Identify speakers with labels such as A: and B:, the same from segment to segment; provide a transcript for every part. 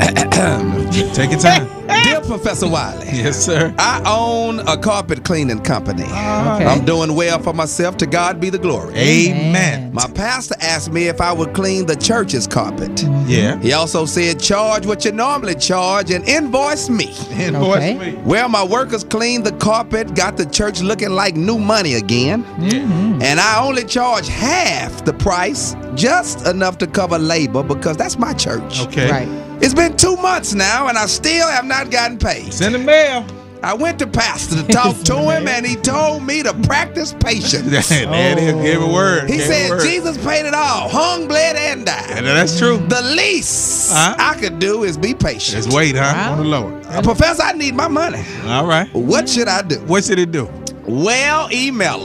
A: Take your time.
B: Dear Professor Wiley.
A: Yes, sir.
B: I own a carpet cleaning company.
C: Okay.
B: I'm doing well for myself. To God be the glory.
A: Amen.
B: My pastor asked me if I would clean the church's carpet.
A: Yeah.
B: He also said, charge what you normally charge and invoice me.
A: Invoice
C: Okay.
A: me.
B: Well, my workers cleaned the carpet, got the church looking like new money again. And I only charge half the price, just enough to cover labor because that's my church.
A: Okay.
C: Right.
B: It's been 2 months now and I still have not gotten paid.
A: Send a mail.
B: I went to pastor to talk to him and he told me to practice patience.
A: There it is. Give a word.
B: He
A: Gave a
B: said
A: word.
B: Jesus paid it all, hung, bled, and died.
A: And that's true.
B: The least
A: Huh?
B: I could do is be patient.
A: Just wait, huh?
C: Wow.
A: On the Lord.
B: Professor, I need my money.
A: All right.
B: What should I do?
A: What should it do?
B: Well, emailer,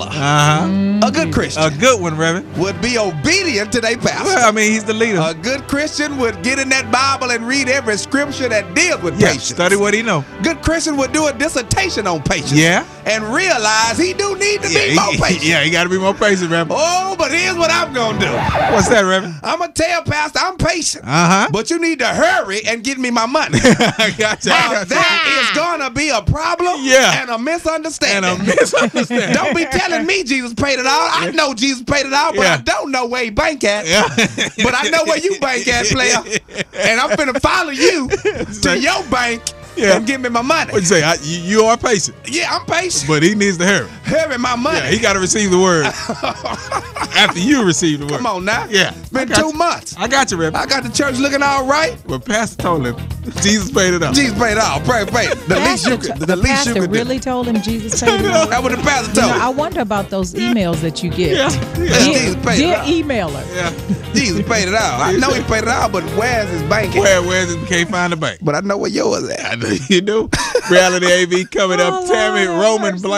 B: a good Christian,
A: A good one, Reverend.
B: would be obedient to their pastor.
A: Well, I mean, he's the leader.
B: A good Christian would get in that Bible and read every scripture that deals with
A: Yeah,
B: patience.
A: study what he know.
B: Good Christian would do a dissertation on patience.
A: Yeah.
B: And realize he do need to be more patient.
A: Yeah, he got to be more patient, Reverend.
B: Oh, but here's what I'm going to do.
A: What's that, Reverend?
B: I'm going to tell pastor I'm patient.
A: Uh-huh.
B: But you need to hurry and get me my money.
A: I got you.
B: That is going to be a problem
A: Yeah.
B: and a misunderstanding.
A: And a misunderstanding.
B: Don't be telling me Jesus paid it all. I know Jesus paid it all, but
A: Yeah.
B: I don't know where he bank at.
A: Yeah.
B: But I know where you bank at, player. And I'm finna follow you to your bank
A: Yeah.
B: and give me my money.
A: What'd you say? You are patient,
B: Yeah, I'm patient.
A: but he needs to hurry.
B: Hurry my money.
A: Yeah, he got to receive the word after you receive the word.
B: Come on now.
A: Yeah.
B: Been
A: I got
B: 2
A: you.
B: months.
A: I got you, Reverend.
B: I got the church looking all right.
A: But Pastor told him Jesus paid it up.
B: Jesus paid it all. Pray. The least you could. The least you
C: Pastor
B: could do.
C: really told him Jesus paid it all.
B: That's what the pastor
C: You
B: told
C: know,
B: me.
C: I wonder about those emails that you get.
A: Yeah.
B: Jesus paid it
C: Dear
B: all.
C: emailer.
A: Yeah.
B: Jesus paid it all. I know he paid it all, but where's his bank at?
A: Where's it? Can't find the bank.
B: But I know where yours at.
A: I know you do. Reality AV coming up.
C: Oh,
A: Tammy
C: Lord,
A: Roman
C: mercy.
A: Black.